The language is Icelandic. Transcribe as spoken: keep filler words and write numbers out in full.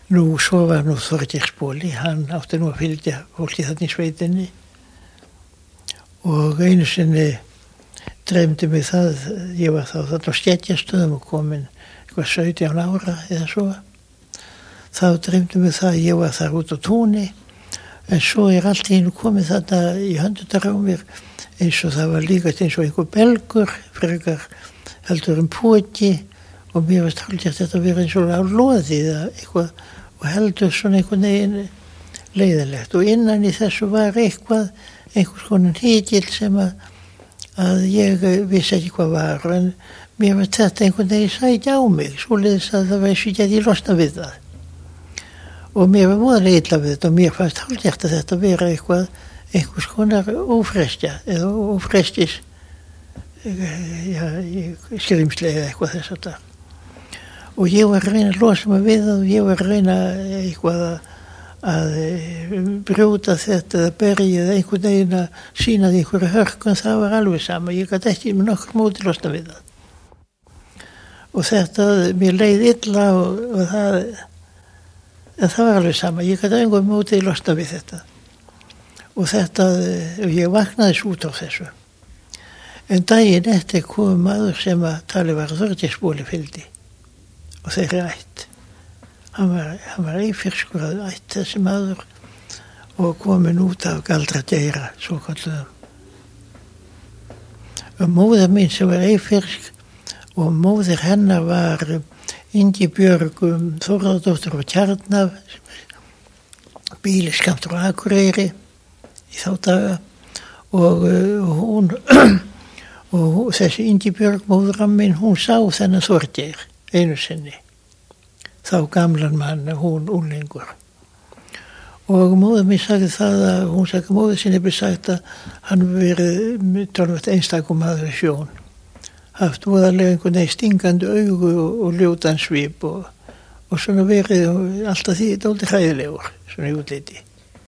Nú, svo var nú Þorgeirsboli, hann átti nú að fylgja fólki þarna í sveitinni og einu sinni dreymdi mig það, ég var þá þarna á Skeggjarstöðum og komin eitthvað sautján ára eða svo. Þá dreymdi mig það, ég var þar út á túni, en svo er allt í einu komið þarna í höndundar á mér eins og það var líka eins og einhver belgur, frekar heldur um póki og mér varst haldið að þetta vera eins og á loði eða eitthvað og heldur svona einhvern veginn leiðilegt og innan í þessu var eitthvað, einhvers konar hýgill sem að, að ég vissi ekki hvað var en mér var þetta einhvern veginn sækja á mig, svoleiðis að það var eins og ég gæti losna við það. Og mér var móðlega illa við þetta og mér fannst hálfgert að þetta vera eitthvað, einhvers konar ófreskja eða ófreskis ja, skrimslega eitthvað þess að það. Og ég var að reyna að losa mig við það og ég var að reyna eitthvað að, að brjóta þetta eða berja eða einhvern veginn að sýna því einhverju hörkun, það var alveg sama, ég gæti ekki með nokkur móti losna við það. Og þetta, mér leið illa og, og það, en það var alveg sama, ég gæti einhver móti losna við þetta. Og þetta, ég vaknaði svo út á þessu. En daginn eftir kom maður sem að tali var Þorgeirsboli fylgdi og þeirri ætt. Hann var, hann var eifirskur að ætt þessi maður og komin út af Galdra-Geira, svo kalluðum. Og móðir mín sem var eifirsk og móðir hennar var Ingibjörg Þórðardóttir og Tjarnaf, bíliskammt á Akureyri í þá daga og, og hún og þessi Ingibjörg móðuramma mín, hún sá þennan Þorgeir einu sinni, þá gamlan mann, hún unglingur. Og móður mín sagði það að, hún sagði móður sinni hefði sagt að hann verið tölvöld einstakum maður í sjón, haft voðalega einhvern veginn stingandi augu og, og ljótan svip og, og svona verið alltaf því dálítið hræðilegur, svona í útliti.